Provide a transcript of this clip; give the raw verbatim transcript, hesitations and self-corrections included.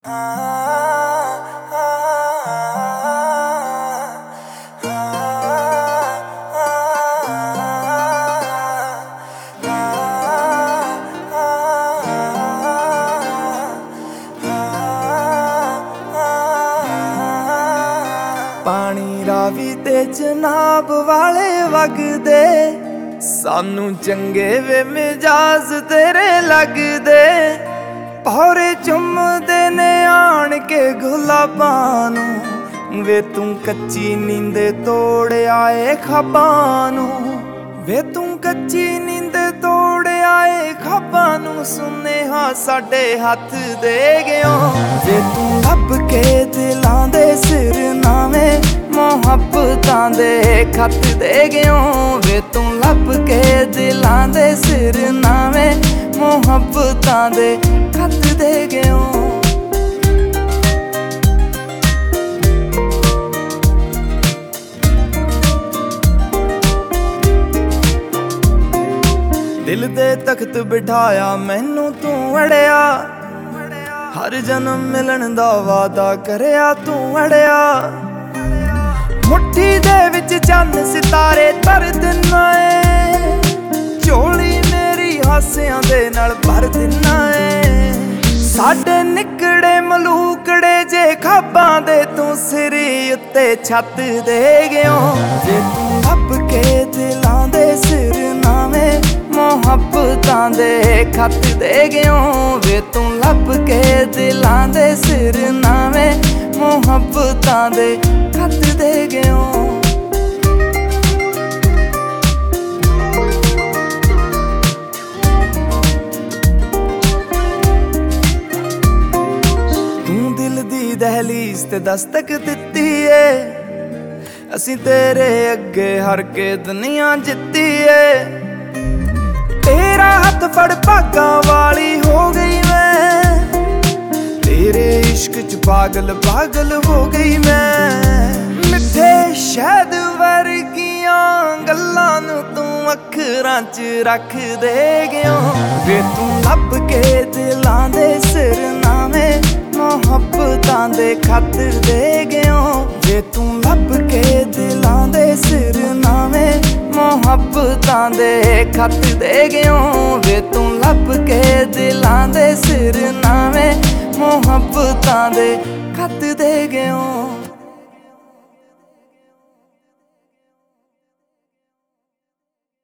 पानी रावी ते जनाब वाले वगदे सानू चंगे वे मिजाज तेरे लगदे भौरे चुमदे ने आन के गुलाबां नूं वे तू कच्ची नींद तोड़ आए ख्वाबां नूं वे तू कच्ची नींद तोड़ आए ख्वाबां नूं सुनेहा साडे हथ दे गयो वे तू लब के दिलां दे सिरनामे मुहब्बतां दे खत दे गयो वे तू लब के दिलां दे सिरनामे मुहब्बतां दे खत दे गयो। दिल दे तख्त बिठाया मैनू तू अड़िया हर जन्म मिलन दा वादा करया तू अड़िया मुट्ठी दे विच चन्न सितारे तर दिना है झोली मेरी हासियां दे नाल भर दिना है साडे निकड़े मलूकड़े जे खाबां दे तू सिरी उत्ते छत दे गयो जे तू लब के दिलां दे सिरनामे मुहब्बतां दे खत दे गयो वे तू लब के दिलां दे सिरनामे मुहब्बतां दे खत दे गयो। तू दिल दी दहलीज ते दस्तक दित्ती है असीं तेरे अगे हर के दुनिया जित्ती है तेरा हाथ फड़ भागा वाली हो गई मैं तेरे इश्क च पागल पागल हो गई मैं मिठे शहद वर्गियां गल्लां नूं तू अखरां च रख दे गयो वे तू लब के दिलां दे सिरनामे मुहब्बतां दे खत दे गयो वे तू लब के दिलां दे सिरनामे मुहब्बतां दे खत दे गयो वे तू लब के दिलां दे सिरनामे मुहब्बतां दे खत दे गयो।